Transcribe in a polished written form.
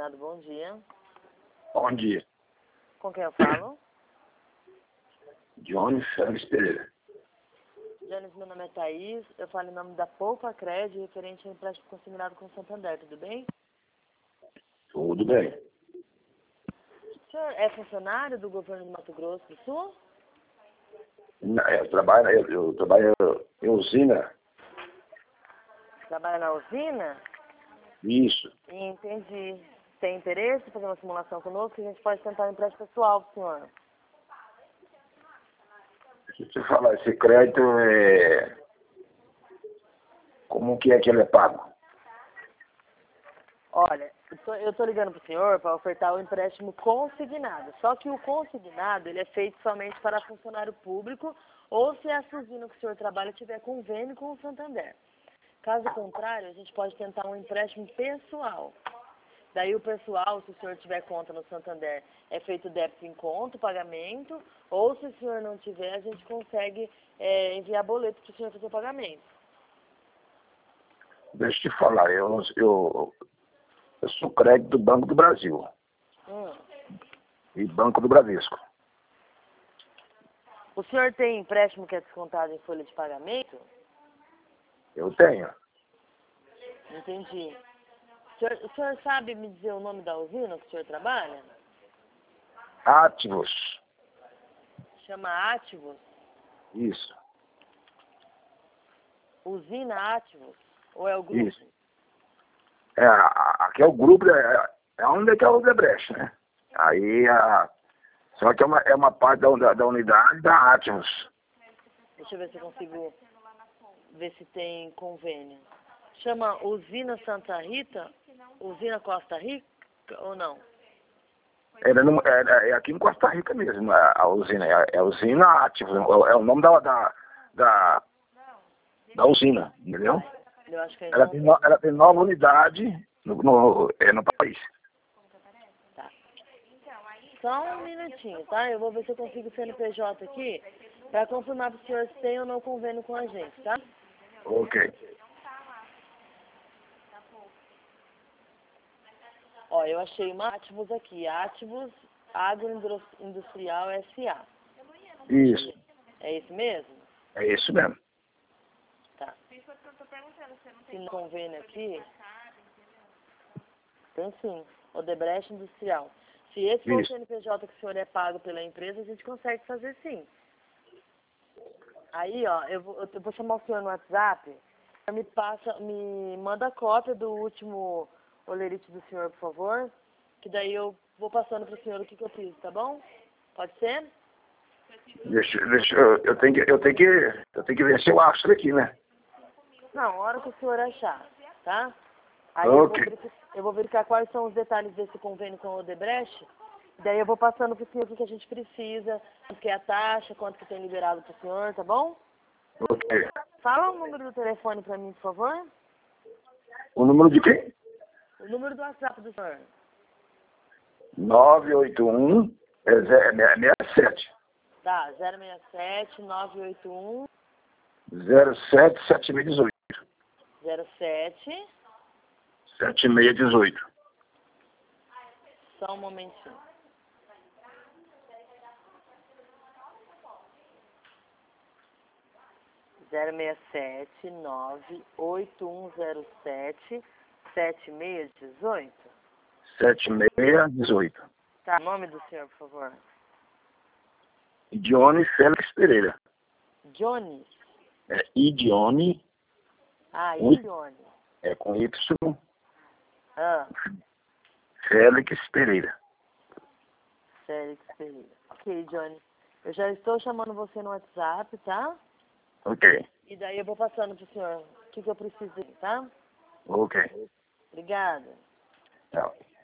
consignado, bom dia. Bom dia. Com quem eu falo? Johnny Félix Pereira. Jones, meu nome é Thaís, eu falo em nome da Poupa Cred, referente ao empréstimo consignado com o Santander, tudo bem? Tudo bem. O senhor é funcionário do governo do Mato Grosso do Sul? Eu trabalho em usina. Trabalha na usina? Isso. Entendi. Tem interesse em fazer uma simulação conosco? A gente pode tentar um empréstimo pessoal pro senhor. Deixa eu te falar, esse crédito é... Como que é que ele é pago? Olha, eu tô ligando pro senhor para ofertar o empréstimo consignado. Só que o consignado, ele é feito somente para funcionário público ou se a usina que o senhor trabalha tiver convênio com o Santander. Caso contrário, a gente pode tentar um empréstimo pessoal. Daí o pessoal, se o senhor tiver conta no Santander, é feito débito em conta, pagamento, ou se o senhor não tiver, a gente consegue enviar boleto para o senhor fazer o pagamento. Deixa eu te falar, eu sou crédito do Banco do Brasil e Banco do Bradesco. O senhor tem empréstimo que é descontado em folha de pagamento? Eu tenho. Entendi. O senhor sabe me dizer o nome da usina que o senhor trabalha? Ativos. Chama Ativos? Isso. Usina Ativos? Ou é o grupo? Isso. Aqui é o grupo, é onde é que é o Odebrecht, né? Aí, só que é uma parte da unidade da Ativos. Deixa eu ver se eu consigo ver se tem convênio. Chama Usina Santa Rita? Usina Costa Rica ou não? É aqui em Costa Rica mesmo, a usina. É a usina Ativos, é o nome da usina, entendeu? Eu acho que Ela tem 9 unidades no país. Tá. Só um minutinho, tá? Eu vou ver se eu consigo o CNPJ aqui para confirmar para o senhor se tem ou não convênio com a gente, tá? Ok. Ó, eu achei uma Ativos aqui, Ativos Agroindustrial S.A. Isso. É isso mesmo? É isso mesmo. Tá. Se não convênio aqui, tem sim, Odebrecht Industrial. Se esse for o CNPJ que o senhor é pago pela empresa, a gente consegue fazer sim. Aí, ó, eu vou chamar o senhor no WhatsApp, me manda a cópia do último olerite do senhor, por favor, que daí eu vou passando pro senhor o que eu preciso, tá bom? Pode ser? Eu tenho que ver se eu acho isso aqui, né? Não, a hora que o senhor achar, tá? Aí Ok. eu vou verificar quais são os detalhes desse convênio com o Odebrecht, daí eu vou passando pro senhor o que a gente precisa, quanto que é a taxa, quanto que tem liberado pro senhor, tá bom? Ok. Fala o número do telefone pra mim, por favor. O número de quem? O número do WhatsApp do senhor. 981 67 Tá, 067 981 07 7618. 07. 7618. Só um momentinho. Zero seis sete nove oito um zero sete 7618. 7618. Tá, nome do senhor, por favor. Johnny Félix Pereira. Johnny. É Idione. Ah, Idione. É com Y. Ah, Félix Pereira. Félix Pereira. Ok, Johnny. Eu já estou chamando você no WhatsApp, tá? Ok. E daí eu vou passando pro senhor o que eu preciso, tá? Ok. Obrigada. Tchau.